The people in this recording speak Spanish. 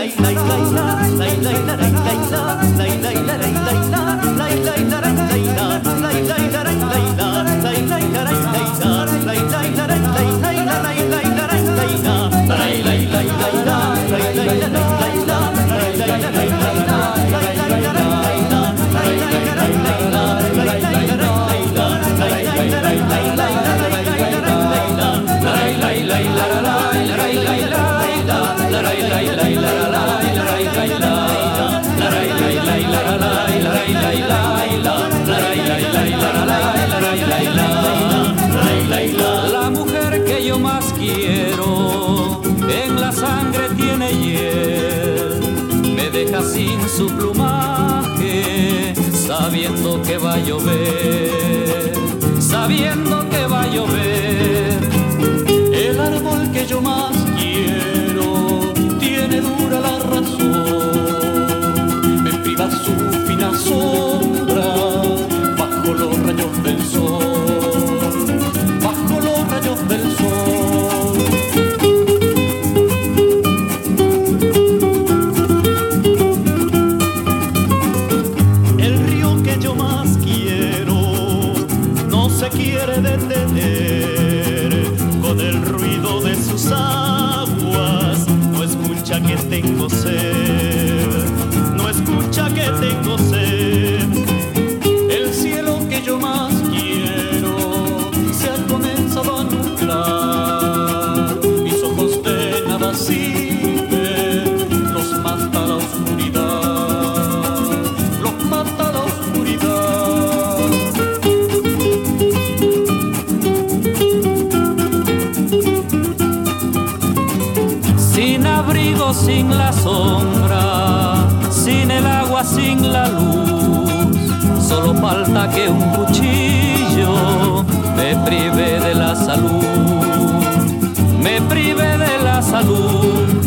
La mujer que yo más quiero en la sangre tiene hiel, me deja sin su plumaje, sabiendo que va a llover, sabiendo que va a llover. El árbol que yo más quiero tiene dura la razón, me priva su fina sombra bajo los rayos del sol, bajo los rayos del sol. El río que yo más quiero no se quiere detener, con el ruido de sus aguas no escucha que tengo sed, no escucha que tengo sed. El cielo que yo más quiero se ha comenzado a nublar, mis ojos de nada sirven, los mata la oscuridad, los mata la oscuridad. Sin abrigo, sin la sombra, sin el agua, sin la luz, solo falta que un cuchillo me prive de la salud, me prive de la salud.